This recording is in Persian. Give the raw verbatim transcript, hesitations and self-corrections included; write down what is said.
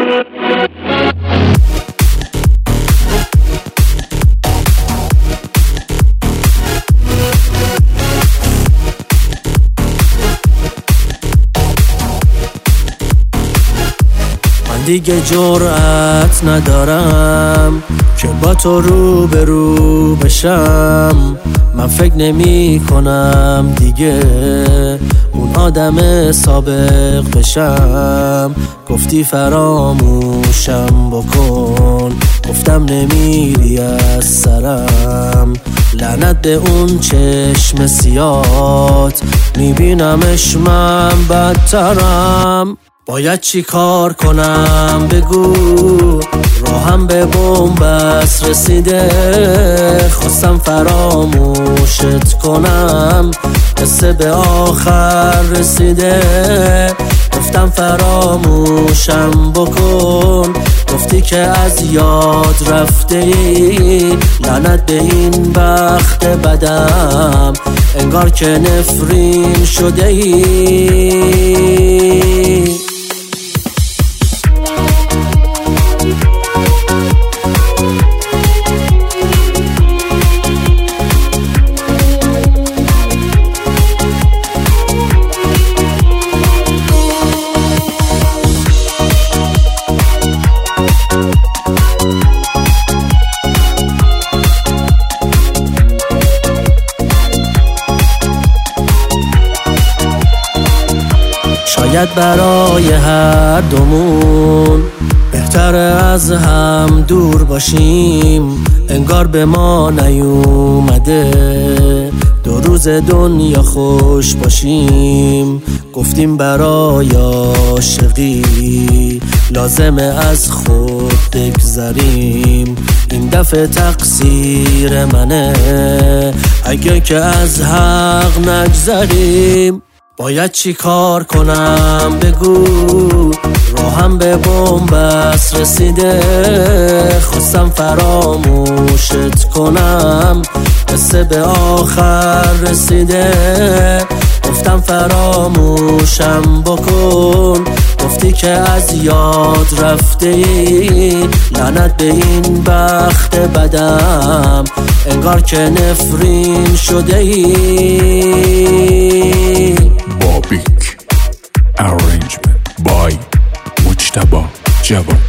دیگه جرأت ندارم که با تو رو به رو بشم. من فکر نمی کنم دیگه اون آدم سابق بشم. گفتی فراموشم بکن، گفتم نمیری از سرم. لعنت به اون چشم سیات، میبینمش من بدترم. باید چی کار کنم بگو، راهم به بنبست رسیده. خواستم فراموشت کنم، قصه به آخر رسیده. گفتم فراموشم بکن، گفتی که از یاد رفته ای. لعنت به این بخت بدم، انگار که نفرین شده ای. شاید برای هر دومون بهتره از هم دور باشیم. انگار به ما نیومده دو روز دنیا خوش باشیم. گفتیم برای عاشقی لازمه از خود بگذریم. این دفعه تقصیر منه اگه که از حق نگذریم. باید چی کار کنم بگو، راهم به بنبست رسیده. خواستم فراموشت کنم، قصه به آخر رسیده. گفتم فراموشم بکن، گفتی که از یاد رفته ای. لعنت به این بخت بدم، انگار که نفرین شده ای. Bobik Arrangement by Mujtaba Jawad.